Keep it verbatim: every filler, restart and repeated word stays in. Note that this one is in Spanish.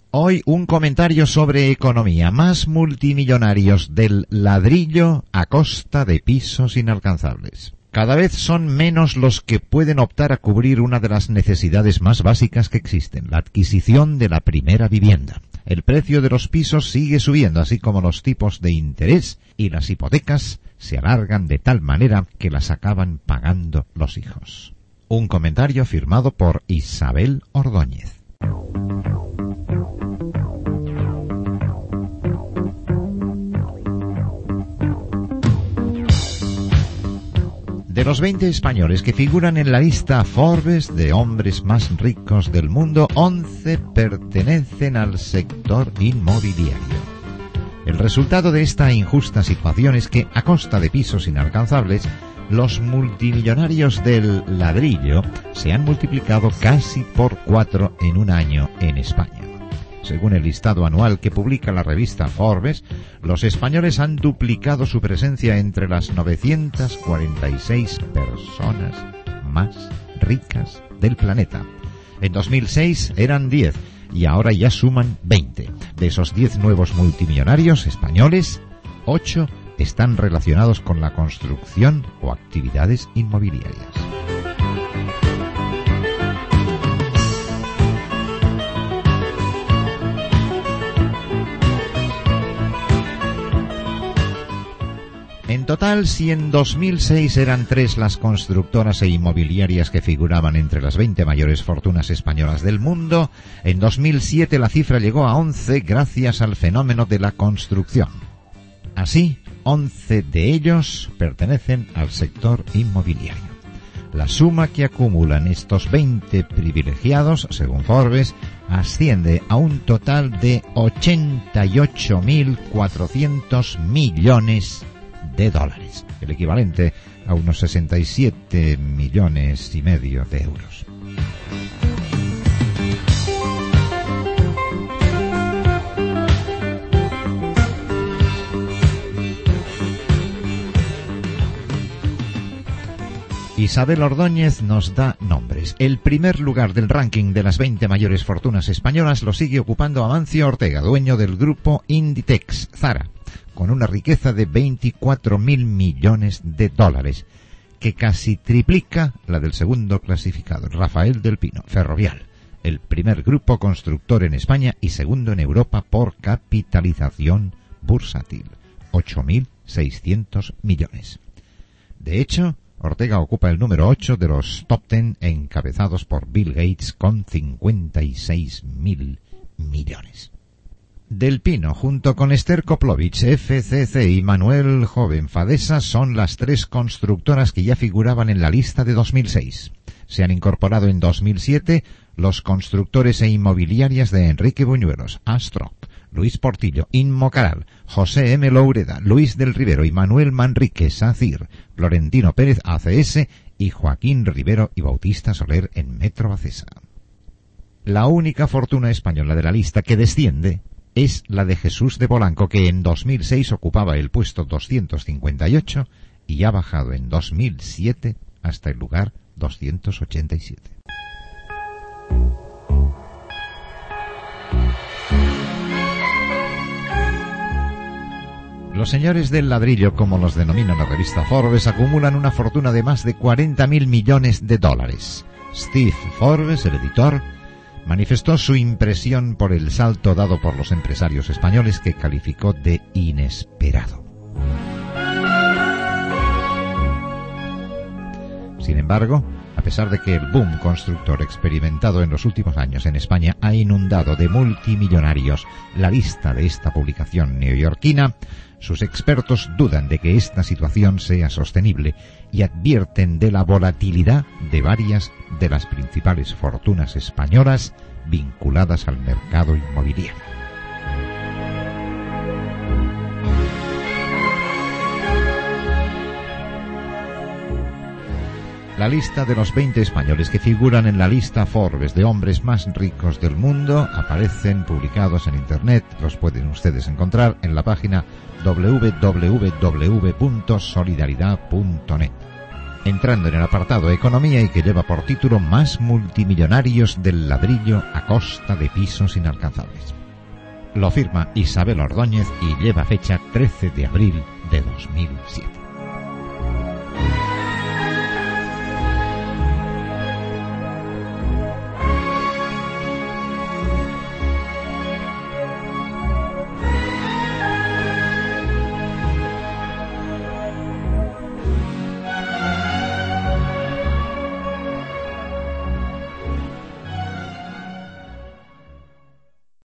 Hoy un comentario sobre economía. Más multimillonarios del ladrillo a costa de pisos inalcanzables. Cada vez son menos los que pueden optar a cubrir una de las necesidades más básicas que existen, la adquisición de la primera vivienda. El precio de los pisos sigue subiendo, así como los tipos de interés, y las hipotecas se alargan de tal manera que las acaban pagando los hijos. Un comentario firmado por Isabel Ordóñez. De los veinte españoles que figuran en la lista Forbes de hombres más ricos del mundo, once pertenecen al sector inmobiliario. El resultado de esta injusta situación es que, a costa de pisos inalcanzables, los multimillonarios del ladrillo se han multiplicado casi por cuatro en un año en España. Según el listado anual que publica la revista Forbes, los españoles han duplicado su presencia entre las novecientas cuarenta y seis personas más ricas del planeta. En dos mil seis eran diez y ahora ya suman veinte. De esos diez nuevos multimillonarios españoles, ocho están relacionados con la construcción o actividades inmobiliarias. En total, si en dos mil seis eran tres las constructoras e inmobiliarias que figuraban entre las veinte mayores fortunas españolas del mundo, en dos mil siete la cifra llegó a once gracias al fenómeno de la construcción. Así, once de ellos pertenecen al sector inmobiliario. La suma que acumulan estos veinte privilegiados, según Forbes, asciende a un total de ochenta y ocho mil cuatrocientos millones de dólares, el equivalente a unos sesenta y siete millones y medio de euros. Isabel Ordóñez nos da nombres. El primer lugar del ranking de las veinte mayores fortunas españolas lo sigue ocupando Amancio Ortega, dueño del grupo Inditex Zara, con una riqueza de veinticuatro mil millones de dólares, que casi triplica la del segundo clasificado, Rafael del Pino, Ferrovial, el primer grupo constructor en España y segundo en Europa por capitalización bursátil, ocho mil seiscientos millones. De hecho, Ortega ocupa el número ocho de los top ten encabezados por Bill Gates con cincuenta y seis mil millones. Del Pino, junto con Esther Koplovich, F C C y Manuel Joven Fadesa, son las tres constructoras que ya figuraban en la lista de dos mil seis. Se han incorporado en dos mil siete los constructores e inmobiliarias de Enrique Buñuelos, Astroc, Luis Portillo, Inmocaral, José M. Loureda, Luis del Rivero y Manuel Manrique, SACIR, Florentino Pérez, A C S y Joaquín Rivero y Bautista Soler en Metro Acesa. La única fortuna española de la lista que desciende es la de Jesús de Polanco, que en dos mil seis ocupaba el puesto doscientos cincuenta y ocho y ha bajado en dos mil siete hasta el lugar doscientos ochenta y siete. Los señores del ladrillo, como los denomina la revista Forbes, acumulan una fortuna de más de cuarenta mil millones de dólares. Steve Forbes, el editor, manifestó su impresión por el salto dado por los empresarios españoles, que calificó de inesperado. Sin embargo, a pesar de que el boom constructor experimentado en los últimos años en España ha inundado de multimillonarios la lista de esta publicación neoyorquina, sus expertos dudan de que esta situación sea sostenible y advierten de la volatilidad de varias de las principales fortunas españolas vinculadas al mercado inmobiliario. La lista de los veinte españoles que figuran en la lista Forbes de hombres más ricos del mundo aparecen publicados en Internet. Los pueden ustedes encontrar en la página doble u doble u doble u punto solidaridad punto net. entrando en el apartado Economía y que lleva por título Más multimillonarios del ladrillo a costa de pisos inalcanzables. Lo firma Isabel Ordóñez y lleva fecha trece de abril de dos mil siete.